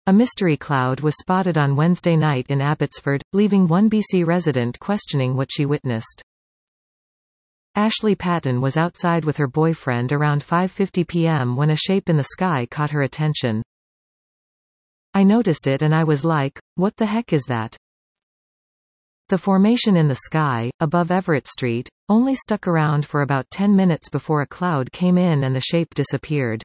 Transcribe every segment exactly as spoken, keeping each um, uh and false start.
A mystery cloud was spotted on Wednesday night in Abbotsford, leaving one B C resident questioning what she witnessed. Ashley Patton was outside with her boyfriend around five fifty p m when a shape in the sky caught her attention. "I noticed it and I was like, what the heck is that?" The formation in the sky, above Everett Street, only stuck around for about ten minutes before a cloud came in and the shape disappeared.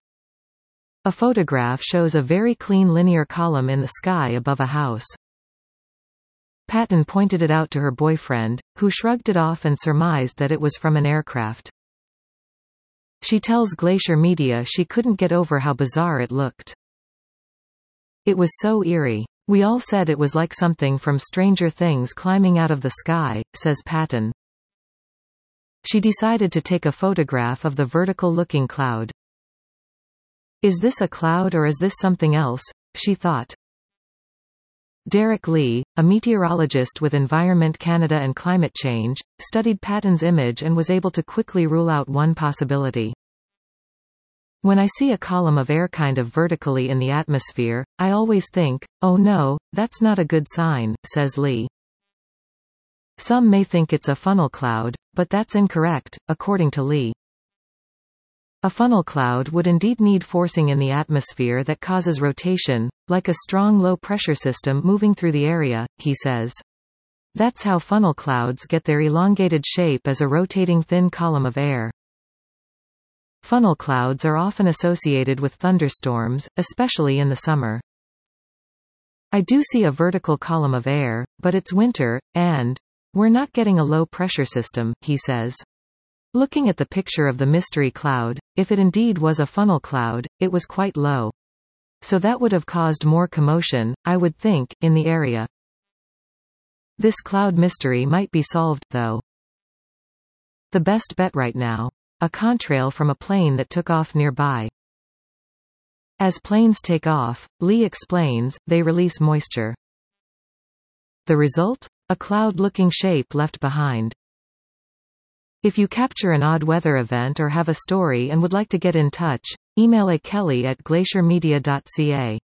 A photograph shows a very clean linear column in the sky above a house. Patton pointed it out to her boyfriend, who shrugged it off and surmised that it was from an aircraft. She tells Glacier Media she couldn't get over how bizarre it looked. "It was so eerie. We all said it was like something from Stranger Things climbing out of the sky," says Patton. She decided to take a photograph of the vertical-looking cloud. "Is this a cloud or is this something else?" she thought. Derek Lee, a meteorologist with Environment Canada and Climate Change, studied Patton's image and was able to quickly rule out one possibility. "When I see a column of air kind of vertically in the atmosphere, I always think, oh no, that's not a good sign," says Lee. Some may think it's a funnel cloud, but that's incorrect, according to Lee. A funnel cloud would indeed need forcing in the atmosphere that causes rotation, like a strong low-pressure system moving through the area, he says. That's how funnel clouds get their elongated shape as a rotating thin column of air. Funnel clouds are often associated with thunderstorms, especially in the summer. "I do see a vertical column of air, but it's winter, and we're not getting a low-pressure system," he says. Looking at the picture of the mystery cloud, if it indeed was a funnel cloud, it was quite low. So that would have caused more commotion, I would think, in the area. This cloud mystery might be solved, though. The best bet right now? A contrail from a plane that took off nearby. As planes take off, Lee explains, they release moisture. The result? A cloud-looking shape left behind. If you capture an odd weather event or have a story and would like to get in touch, email a kelly at glacier media dot c a.